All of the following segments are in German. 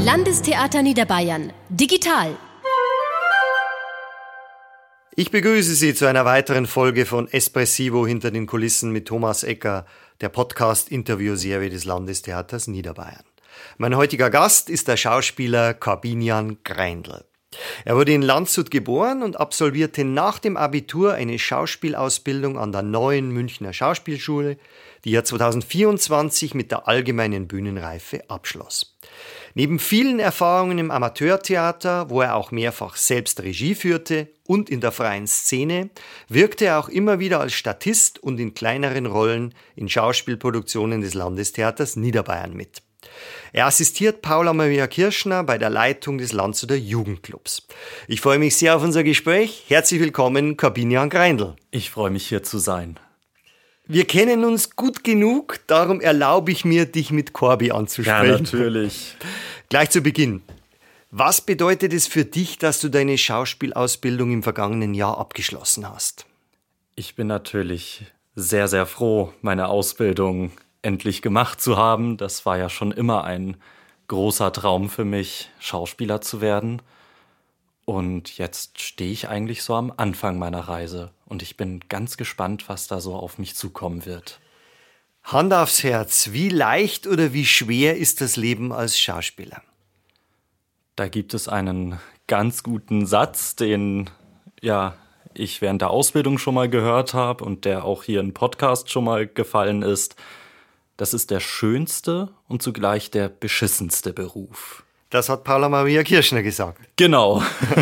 Landestheater Niederbayern. Digital. Ich begrüße Sie zu einer weiteren Folge von Espressivo hinter den Kulissen mit Thomas Ecker, der Podcast-Interviewserie des Landestheaters Niederbayern. Mein heutiger Gast ist der Schauspieler Corbinian Greindl. Er wurde in Landshut geboren und absolvierte nach dem Abitur eine Schauspielausbildung an der Neuen Münchner Schauspielschule, die er 2024 mit der allgemeinen Bühnenreife abschloss. Neben vielen Erfahrungen im Amateurtheater, wo er auch mehrfach selbst Regie führte, und in der freien Szene, wirkte er auch immer wieder als Statist und in kleineren Rollen in Schauspielproduktionen des Landestheaters Niederbayern mit. Er assistiert Paula Maria Kirschner bei der Leitung des Landshuter Jugendclubs. Ich freue mich sehr auf unser Gespräch. Herzlich willkommen, Corbinian Greindl. Ich freue mich, hier zu sein. Wir kennen uns gut genug, darum erlaube ich mir, dich mit Corbi anzusprechen. Ja, natürlich. Gleich zu Beginn. Was bedeutet es für dich, dass du deine Schauspielausbildung im vergangenen Jahr abgeschlossen hast? Ich bin natürlich sehr, sehr froh, meine Ausbildung endlich gemacht zu haben. Das war ja schon immer ein großer Traum für mich, Schauspieler zu werden. Und jetzt stehe ich eigentlich so am Anfang meiner Reise. Und ich bin ganz gespannt, was da so auf mich zukommen wird. Hand aufs Herz, wie leicht oder wie schwer ist das Leben als Schauspieler? Da gibt es einen ganz guten Satz, den ich während der Ausbildung schon mal gehört habe und der auch hier im Podcast schon mal gefallen ist. Das ist der schönste und zugleich der beschissenste Beruf. Das hat Paula Maria Kirschner gesagt. Genau.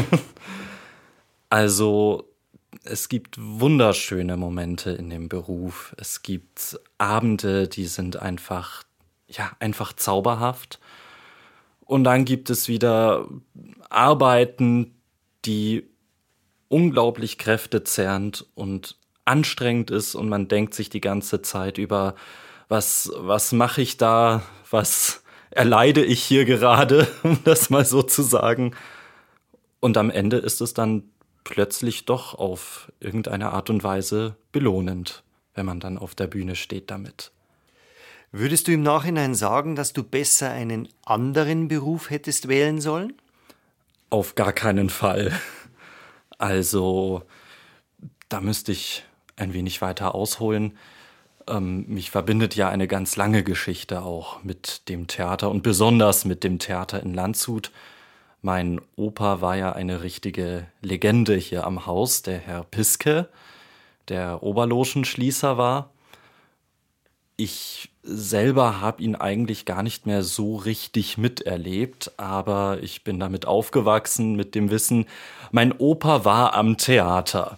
Also, es gibt wunderschöne Momente in dem Beruf. Es gibt Abende, die sind einfach zauberhaft. Und dann gibt es wieder Arbeiten, die unglaublich kräftezehrend und anstrengend ist. Und man denkt sich die ganze Zeit über, was mache ich da, was erleide ich hier gerade, um das mal so zu sagen. Und am Ende ist es dann plötzlich doch auf irgendeine Art und Weise belohnend, wenn man dann auf der Bühne steht damit. Würdest du im Nachhinein sagen, dass du besser einen anderen Beruf hättest wählen sollen? Auf gar keinen Fall. Also, da müsste ich ein wenig weiter ausholen. Mich verbindet ja eine ganz lange Geschichte auch mit dem Theater und besonders mit dem Theater in Landshut. Mein Opa war ja eine richtige Legende hier am Haus, der Herr Piske, der Oberlogenschließer war. Ich selber habe ihn eigentlich gar nicht mehr so richtig miterlebt, aber ich bin damit aufgewachsen mit dem Wissen, mein Opa war am Theater.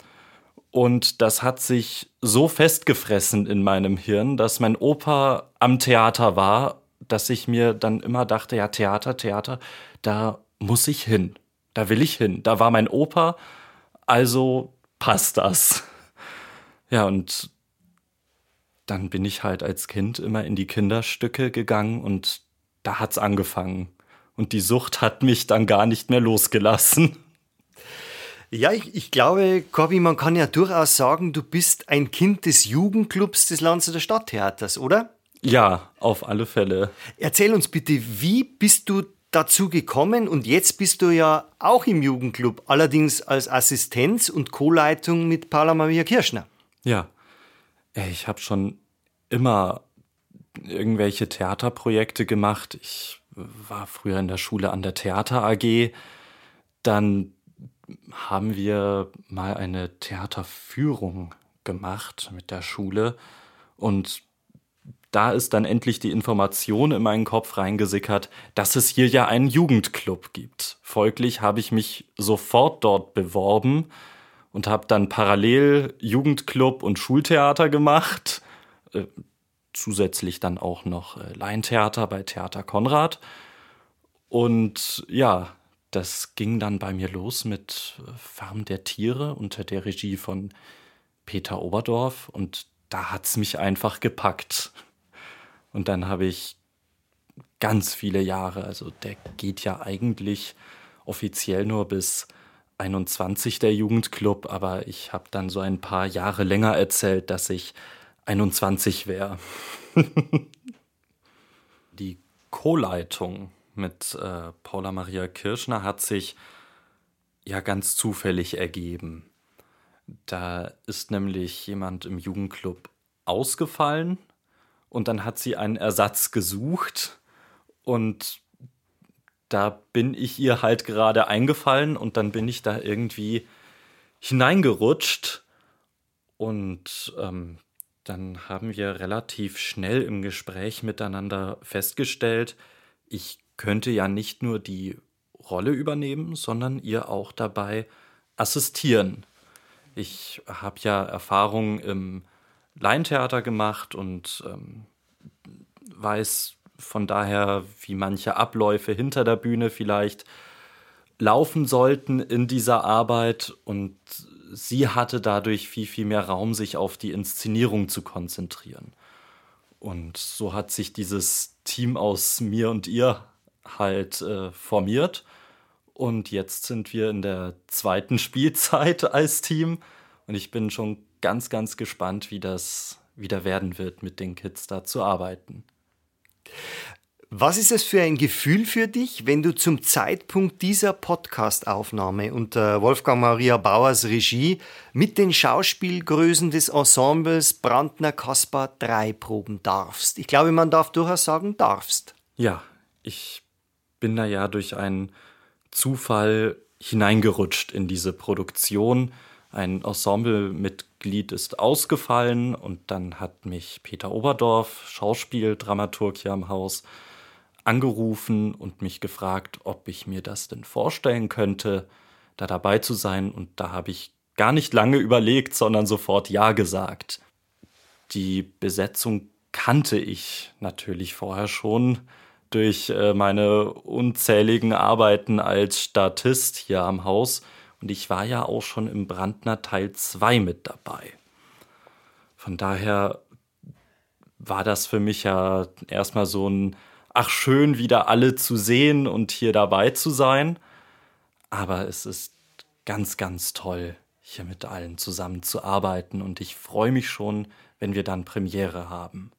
Und das hat sich so festgefressen in meinem Hirn, dass mein Opa am Theater war, dass ich mir dann immer dachte, ja, Theater, da muss ich hin, da will ich hin. Da war mein Opa, also passt das. Ja, und dann bin ich halt als Kind immer in die Kinderstücke gegangen und da hat's angefangen. Und die Sucht hat mich dann gar nicht mehr losgelassen. Ja, ich glaube, Corbi, man kann ja durchaus sagen, du bist ein Kind des Jugendclubs des Landshuter Stadttheaters, oder? Ja, auf alle Fälle. Erzähl uns bitte, wie bist du dazu gekommen? Und jetzt bist du ja auch im Jugendclub, allerdings als Assistenz und Co-Leitung mit Paula Maria Kirschner. Ja, ich habe schon immer irgendwelche Theaterprojekte gemacht. Ich war früher in der Schule an der Theater AG. Dann haben wir mal eine Theaterführung gemacht mit der Schule und da ist dann endlich die Information in meinen Kopf reingesickert, dass es hier ja einen Jugendclub gibt. Folglich habe ich mich sofort dort beworben und habe dann parallel Jugendclub und Schultheater gemacht, zusätzlich dann auch noch Laientheater bei Theater Konrad. Und ja, das ging dann bei mir los mit Farm der Tiere unter der Regie von Peter Oberdorf und da hat's mich einfach gepackt. Und dann habe ich ganz viele Jahre, also der geht ja eigentlich offiziell nur bis 21 der Jugendclub, aber ich habe dann so ein paar Jahre länger erzählt, dass ich 21 wäre. Die Co-Leitung mit Paula Maria Kirschner hat sich ja ganz zufällig ergeben. Da ist nämlich jemand im Jugendclub ausgefallen und dann hat sie einen Ersatz gesucht und da bin ich ihr halt gerade eingefallen und dann bin ich da irgendwie hineingerutscht und dann haben wir relativ schnell im Gespräch miteinander festgestellt, ich könnte ja nicht nur die Rolle übernehmen, sondern ihr auch dabei assistieren. Ich habe ja Erfahrung im Laientheater gemacht und weiß von daher, wie manche Abläufe hinter der Bühne vielleicht laufen sollten in dieser Arbeit. Und sie hatte dadurch viel, viel mehr Raum, sich auf die Inszenierung zu konzentrieren. Und so hat sich dieses Team aus mir und ihr halt formiert. Und jetzt sind wir in der zweiten Spielzeit als Team. Und ich bin schon ganz, ganz gespannt, wie das wieder werden wird, mit den Kids da zu arbeiten. Was ist es für ein Gefühl für dich, wenn du zum Zeitpunkt dieser Podcast-Aufnahme unter Wolfgang Maria Bauers Regie mit den Schauspielgrößen des Ensembles Brandner Caspar 3 proben darfst? Ich glaube, man darf durchaus sagen, darfst. Ja, ich bin da ja durch einen Zufall hineingerutscht in diese Produktion. Ein Ensemblemitglied ist ausgefallen und dann hat mich Peter Oberdorf, Schauspieldramaturg hier am Haus, angerufen und mich gefragt, ob ich mir das denn vorstellen könnte, da dabei zu sein. Und da habe ich gar nicht lange überlegt, sondern sofort Ja gesagt. Die Besetzung kannte ich natürlich vorher schon durch meine unzähligen Arbeiten als Statist hier am Haus. Und ich war ja auch schon im Brandner Teil 2 mit dabei. Von daher war das für mich ja erstmal so ein ach schön, wieder alle zu sehen und hier dabei zu sein. Aber es ist ganz, ganz toll, hier mit allen zusammen zu arbeiten. Und ich freue mich schon, wenn wir dann Premiere haben.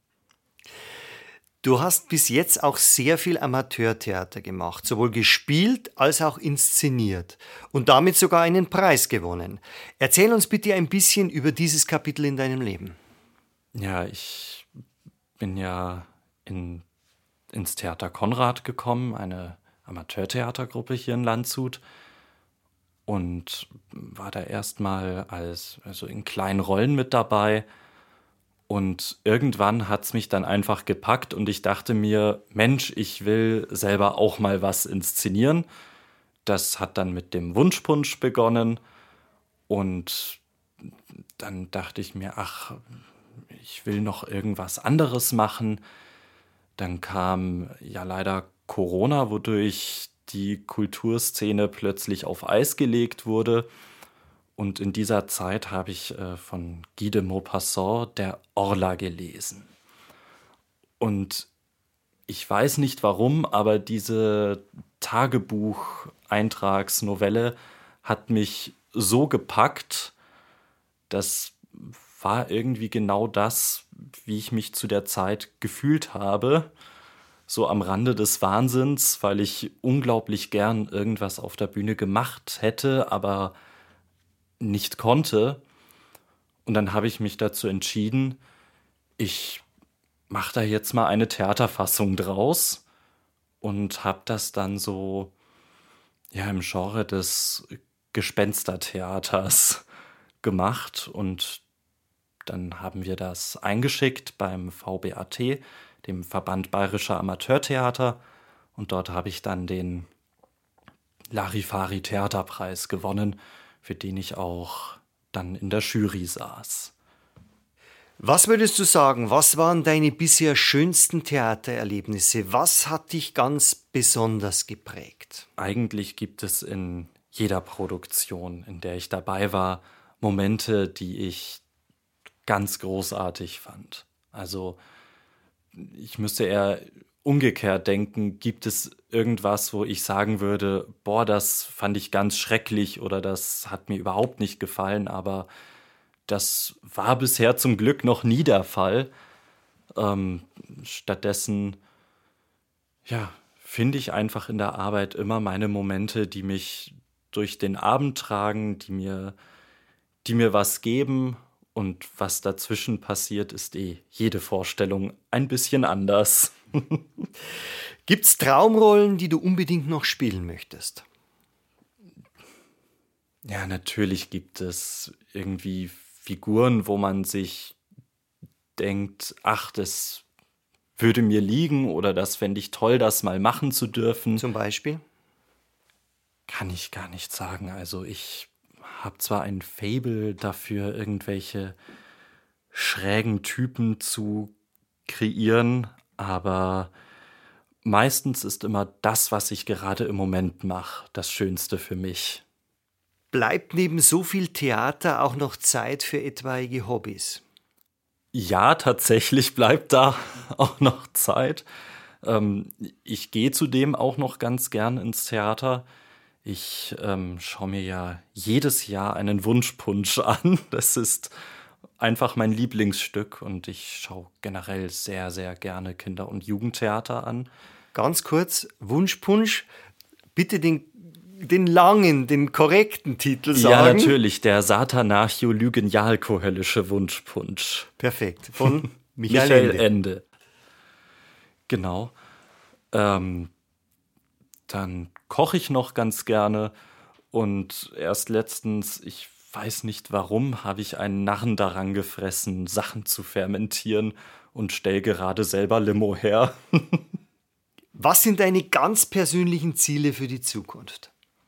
Du hast bis jetzt auch sehr viel Amateurtheater gemacht, sowohl gespielt als auch inszeniert und damit sogar einen Preis gewonnen. Erzähl uns bitte ein bisschen über dieses Kapitel in deinem Leben. Ja, ich bin ja ins Theater Konrad gekommen, eine Amateurtheatergruppe hier in Landshut, und war da erstmal also in kleinen Rollen mit dabei. Und irgendwann hat es mich dann einfach gepackt und ich dachte mir, Mensch, ich will selber auch mal was inszenieren. Das hat dann mit dem Wunschpunsch begonnen und dann dachte ich mir, ach, ich will noch irgendwas anderes machen. Dann kam ja leider Corona, wodurch die Kulturszene plötzlich auf Eis gelegt wurde. Und in dieser Zeit habe ich von Guy de Maupassant Der Orla gelesen. Und ich weiß nicht warum, aber diese Tagebucheintragsnovelle hat mich so gepackt, das war irgendwie genau das, wie ich mich zu der Zeit gefühlt habe. So am Rande des Wahnsinns, weil ich unglaublich gern irgendwas auf der Bühne gemacht hätte, aber nicht konnte. Und dann habe ich mich dazu entschieden, ich mache da jetzt mal eine Theaterfassung draus und habe das dann so ja im Genre des Gespenstertheaters gemacht. Und dann haben wir das eingeschickt beim VBAT, dem Verband Bayerischer Amateurtheater. Und dort habe ich dann den Larifari Theaterpreis gewonnen, für den ich auch dann in der Jury saß. Was würdest du sagen, was waren deine bisher schönsten Theatererlebnisse? Was hat dich ganz besonders geprägt? Eigentlich gibt es in jeder Produktion, in der ich dabei war, Momente, die ich ganz großartig fand. Also ich müsste eher umgekehrt denken, gibt es irgendwas, wo ich sagen würde, boah, das fand ich ganz schrecklich oder das hat mir überhaupt nicht gefallen, aber das war bisher zum Glück noch nie der Fall. Stattdessen, ja, finde ich einfach in der Arbeit immer meine Momente, die mich durch den Abend tragen, die mir was geben. Und was dazwischen passiert, ist jede Vorstellung ein bisschen anders. Gibt's Traumrollen, die du unbedingt noch spielen möchtest? Ja, natürlich gibt es irgendwie Figuren, wo man sich denkt, ach, das würde mir liegen oder das fände ich toll, das mal machen zu dürfen. Zum Beispiel? Kann ich gar nicht sagen. Also ich habe zwar ein Faible dafür, irgendwelche schrägen Typen zu kreieren, aber meistens ist immer das, was ich gerade im Moment mache, das Schönste für mich. Bleibt neben so viel Theater auch noch Zeit für etwaige Hobbys? Ja, tatsächlich bleibt da auch noch Zeit. Ich gehe zudem auch noch ganz gern ins Theater. Ich schaue mir ja jedes Jahr einen Wunschpunsch an. Das ist einfach mein Lieblingsstück und ich schaue generell sehr, sehr gerne Kinder- und Jugendtheater an. Ganz kurz, Wunschpunsch, bitte den langen, den korrekten Titel sagen. Ja, natürlich, der Satanarcho-Lygenjalkohöllische Wunschpunsch. Perfekt, von Michael Ende. Genau. Dann koche ich noch ganz gerne und erst letztens, ich weiß nicht warum, habe ich einen Narren daran gefressen, Sachen zu fermentieren und stelle gerade selber Limo her. Was sind deine ganz persönlichen Ziele für die Zukunft?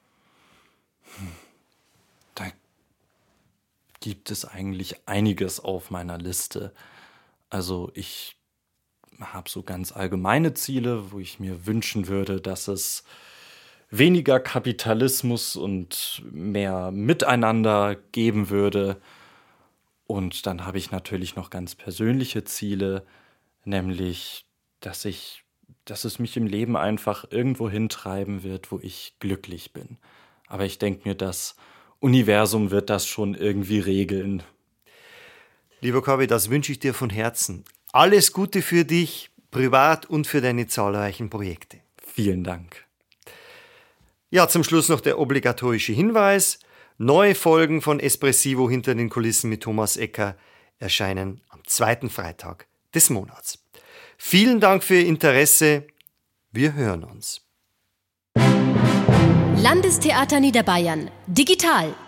Da gibt es eigentlich einiges auf meiner Liste. Also ich habe so ganz allgemeine Ziele, wo ich mir wünschen würde, dass es weniger Kapitalismus und mehr Miteinander geben würde. Und dann habe ich natürlich noch ganz persönliche Ziele, nämlich, dass es mich im Leben einfach irgendwo hintreiben wird, wo ich glücklich bin. Aber ich denke mir, das Universum wird das schon irgendwie regeln. Lieber Corby, das wünsche ich dir von Herzen. Alles Gute für dich, privat und für deine zahlreichen Projekte. Vielen Dank. Ja, zum Schluss noch der obligatorische Hinweis. Neue Folgen von Espressivo hinter den Kulissen mit Thomas Ecker erscheinen am 2. Freitag des Monats. Vielen Dank für Ihr Interesse. Wir hören uns. Landestheater Niederbayern. Digital.